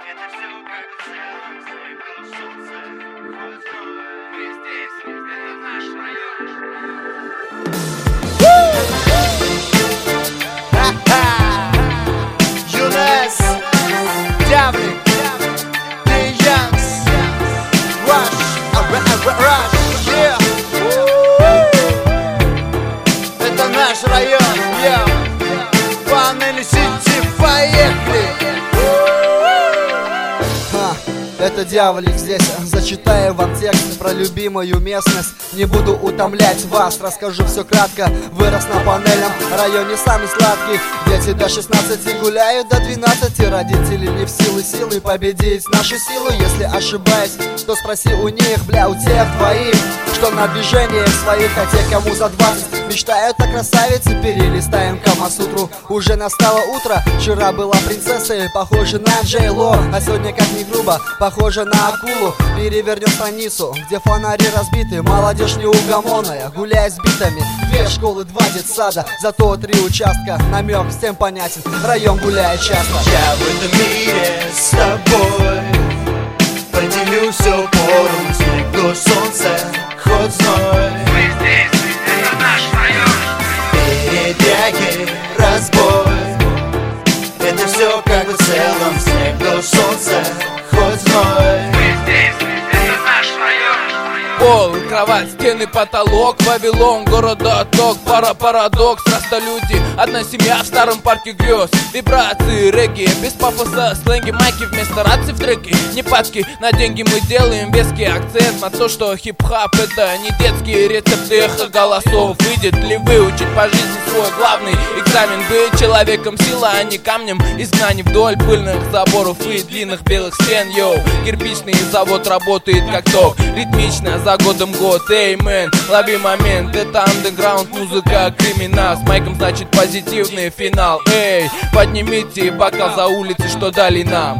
Это все как в целом, светло солнце, хоть зной. Мы здесь, это наш район. Юнес, Дявлик, Янс, Rush, yeah. Это наш район, yeah. Панели Сити, поехали. Это Дьяволик здесь, зачитаю вам текст про любимую местность. Не буду утомлять вас, расскажу все кратко. Вырос на панельном районе самый сладкий. Дети до 16 гуляют до 12. Родители не в силы победить нашу силу. Если ошибаюсь, то спроси у них, бля, у тех двоих, что на движениях своих, а те, кому за 20 мечтают о красавице. Перелистаем Камасутру, уже настало утро. Вчера была принцессой, похожа на Джей Ло, а сегодня, как ни грубо, похожа на акулу. Перевернем страницу, где фонари разбиты. Молодежь неугомонная, гуляет с битами. 2 школы, 2 детсада, зато 3 участка. Намек всем понятен, район гуляет часто. Я в этом мире с тобой поделюсь все поровну. Снег, дождь, солнце, хоть зной. Мы здесь, это наш район. Передряги, разбой. Это все как в целом. Снег, дождь, солнце, хоть зной. Мы здесь, это наш район. Пол, кровать, стены, потолок, Вавилон, городоток, парадокс, раста люди, одна семья в старом парке грез. Вибрации, регги, без пафоса, сленги, майки вместо рации в треке. Не падки на деньги, мы делаем веский акцент на то, что хип-хап это не детские рецепты эхо голосов. Выйдет ли выучить по жизни свой главный экзамен? Быть человеком сила, а не камнем изгнаний вдоль пыльных заборов и длинных белых стен. Йоу, кирпичный завод работает как ток, ритмично, за годом год, эй, мэн, лови момент. Это андеграунд, музыка, криминал. С майком значит позитивный финал. Эй, поднимите бокал за улицы, что дали нам.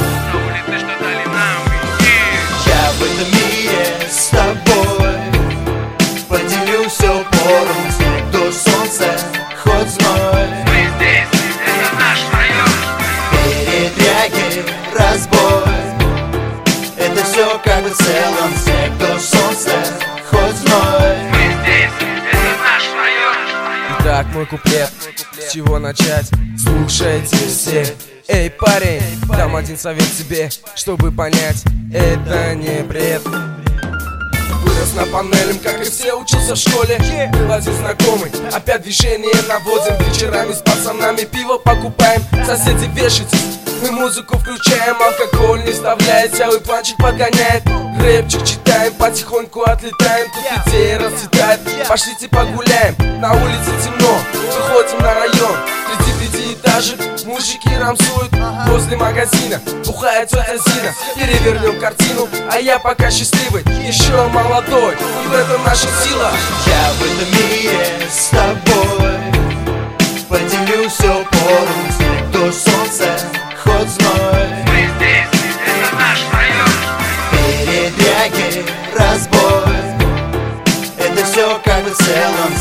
Я в этом мире с тобой поделюсь все поровну. Снег, дождь, солнце, хоть зной. Мы здесь, это наш район. Передряги, разбой. Это все как в целом. Снег, дождь, солнце, хоть зной. Мы здесь, это наш район. Итак, мой куплет, с чего начать? Слушайте все. Эй, парень, дам один совет тебе, чтобы понять, это не бред. Вырос на панелем, как и все, учился в школе. Был один знакомый, опять движение наводим. Вечерами с пацанами пиво покупаем. Соседи вешайтесь, мы музыку включаем. Алкоголь не вставляет, целый планчик подгоняет. Рэпчик читаем, потихоньку отлетаем. Тут идея расцветает, пошлите погуляем. На улице темно, выходим на район. Среди 5-этажек мужики рамсуют. Возле магазина бухает тетя Зина. Перевернем картину, а я пока счастливый, еще молодой, и в этом наша сила. Я в этом мире с тобой поделюсь все поровну. Снег, дождь, солнце, хоть зной. Мы здесь, это наш район. Передряги, разбой. Это все как в целом.